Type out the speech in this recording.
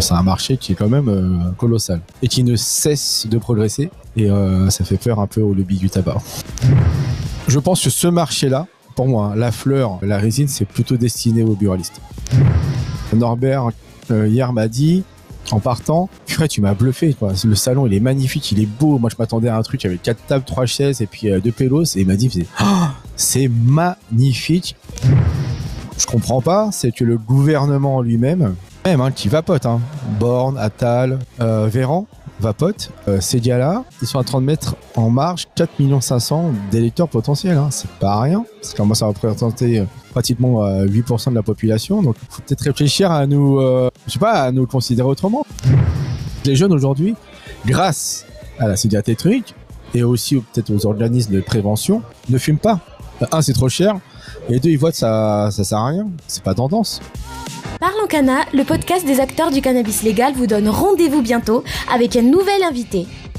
c'est un marché qui est quand même colossal et qui ne cesse de progresser et ça fait peur un peu au lobby du tabac. Je pense que ce marché-là, pour moi, la fleur, la résine, c'est plutôt destiné aux buralistes. Norbert, hier, m'a dit, en partant, Fred, tu m'as bluffé, quoi. Le salon, il est magnifique, il est beau. Moi, je m'attendais à un truc avec 4 tables, 3 chaises et puis 2 pélos. Et il m'a dit, c'est magnifique. Je comprends pas, c'est que le gouvernement lui-même, qui vapote, Borne, Attal, Véran, vapote, ces gars-là, ils sont en train de mettre en marge 4,5 millions d'électeurs potentiels, c'est pas rien. Ça commence à représenter pratiquement 8% de la population, donc il faut peut-être réfléchir à nous, à nous considérer autrement. Les jeunes aujourd'hui, grâce à la cigarette électronique et aussi peut-être aux organismes de prévention, ne fument pas. Un, c'est trop cher, et deux, ils voient que ça sert à rien, c'est pas tendance. Parlons Cana, le podcast des acteurs du cannabis légal vous donne rendez-vous bientôt avec un nouvel invité.